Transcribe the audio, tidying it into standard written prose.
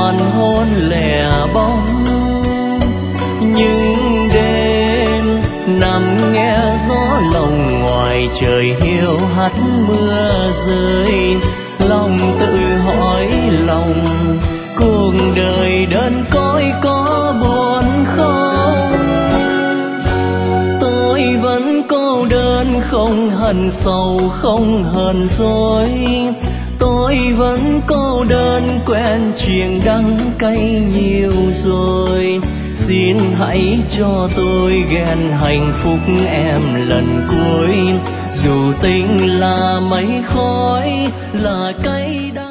hoàn hôn lẻ bóng. Nhưng đêm nằm nghe gió lòng ngoài trời hiu hắt mưa rơi, lòng tự hỏi lòng cuộc đời đơn côi có buồn không. Tôi vẫn cô đơn không hằn sầu không hờn dối, tôi vẫn cô đơn quen chuyện đắng cay nhiều rồi. Xin hãy cho tôi ghen hạnh phúc em lần cuối, dù tình là mây khói là cay đắng.